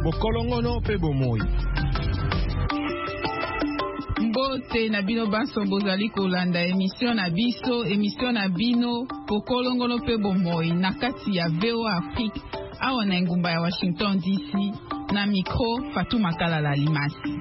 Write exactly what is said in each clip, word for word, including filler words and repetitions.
bokolongono pe bomoi. Mbote na bino baso bozali kolanda emission na biso, emission na bino bokolongono pe bomoi na kati ya V O A Afrique awa na ngumba ya Washington D C na micro Fatuma Kalala Limasi.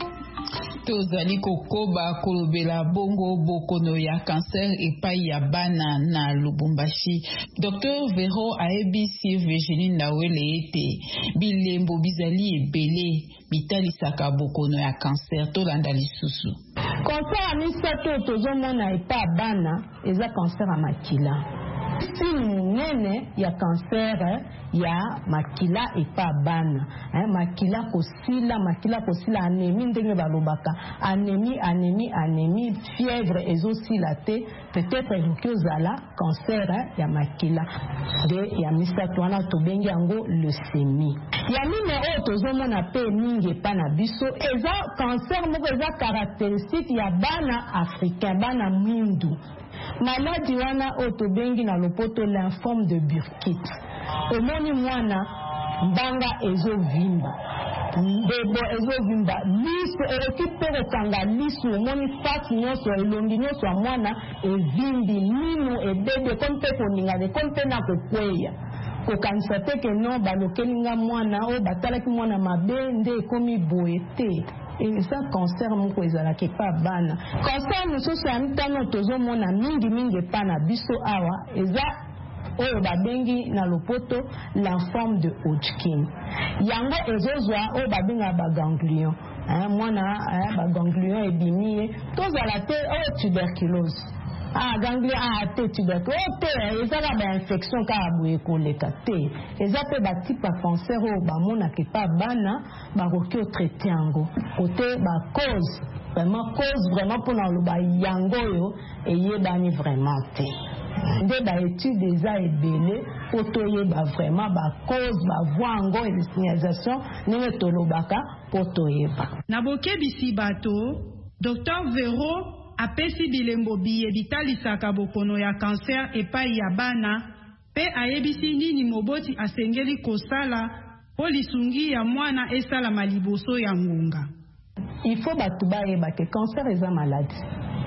Tozali kokoba kolobela bongo bokono ya cancer epai ya bana na Lubumbashi. Docteur Vero A E B C Virginie Ndawele ete bilembo bizali ebele bitalisaka bokono ya cancer tolanda lisusu. Cancer a misato tozomona epa bana eza cancer a makila. Si munene ya cancer ya makila epa bana eh, makila kosila makila kosila anémie ndenge balobaka anémie anémie anémie fièvre ezosila te peut-être ezoki ozala cancer eh, ya makila de ya misato wana tobengi yango leucémie ya mine oyo tozomona pe mingi epa na biso eza cancer moko eza caractéristique ya bana africain bana mwindu. Maladie wana otobengi na lopoto lymphome de Burkitt. Omoni mwana mbanga ezovimba. Ndebo ezovimba. Liso erekipere kanga liso omoni fasi nyoso elongi nyoso wa mwana evimbi minu ebebe kompe koningane kompe na kokweya. Kokanisa teke no balokelinga mwana o batalaki mwana mabe nde ekomi boye te. Eza cancer moko ezalaki pa bana. Cancer mosusu ya mitano tozomona mingi mingi pa na biso awa eza oyo babengi na lopoto lymphome de Hodgkin. Yango ezozwa oyo babenga ba ganglion. Eh, mwana eh, ba ganglion ebimie tozala te oyo tuberculose. Ah, ganglion ah te tuberculose oh, te ezala ba infection ka boye koleka te. Eza pe ba type ya cancer oyo bamona ke pa bana bakoki o traiter yango. Côté ba cause vraiment cause vraiment pour na loba yango yo eyebani vraiment te. Nde ba étude eza ebele potoyeba vraiment ba cause ba voango et signalisation ndenge tolobaka potoyeba. Na bokebisi bato Docteur Vero apesi bilembo biye bitalisaka bokono ya cancer epai ya bana pe ayebisi nini moboti asengeli kosala po lisungi ya mwana esala maliboso ya ngunga. Il faut batu bayeba ke cancer eza maladie.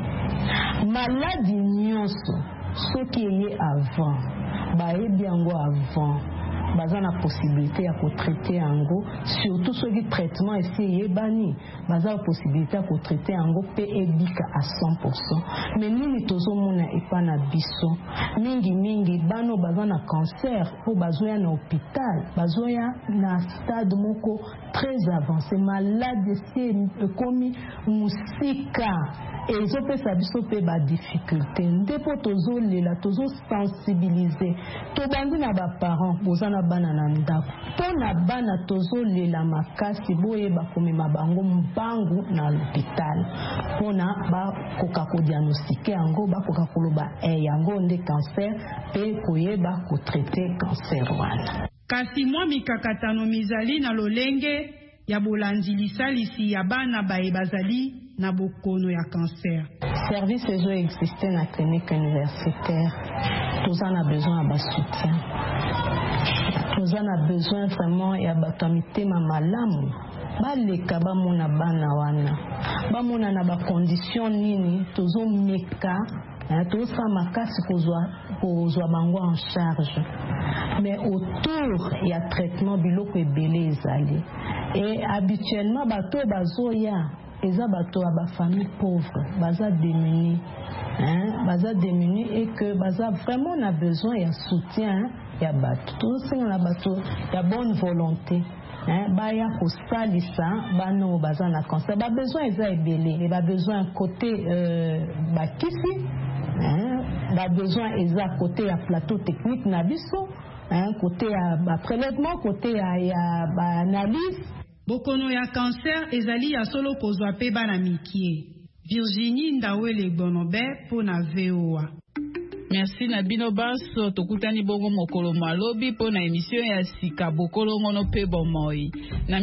Maladie nyonso soki eye avant bayebi yango avant baza na possibilité ya kotraiter yango surtout soki traitement esi eyebani baza na possibilité ya kotraiter yango pe ebika à cent pour cent. Mais nini tozomona epa na biso mingi mingi bano baza na cancer po bazoya na hôpital bazoya na stade moko très avancé malade esi ekomi musika ezopesa biso pe ba difficulté ndepo tozolela tozosensibiliser tobandi na baparents bozana bana na ndako pona bana tozolela makasi boyeba komema bango mbangu na l'hôpital pona bakoka kodiagnostike yango bakoka koloba e yango nde cancer pe koyeba kotraite cancer wana. Kasi mwa mikakatano mizali na lolenge ya bolandi lisalisi ya bana baye bazali na bokono ya cancer. Service ezo existe na clinique universitaire. Tous en a besoin de soutien. Tous en a besoin vraiment ya bakamite mamalamu. Baleka bamona bana wana. Bamona na ba condition nini tozo meka tozo makasi kozwa kozwa bango en charge. Mais autour il y a traitement biloko ebele ezali. Et habituellement bato bazoya eza bato ya ba famille pauvre baza démunis hein baza démunis et que baza vraiment na besoin ya soutien ya bato tout ça na bato ya bonne volonté hein baya ko salisa bano baza na cancer ba besoin eza ebele et ba besoin côté euh, bakisi hein ba besoin eza côté ya plateau technique na biso hein côté ya ba prélèvement côté ya, ya ba analyse. Bokono ya cancer ezali ya solo kozwa pe bana mikie. Virginie Ndawele Bonobe pour na V O A. Merci na bino baso tokutani bongo mokolo malobi po na émission ya sika bokolo ngono pe bomoi. Na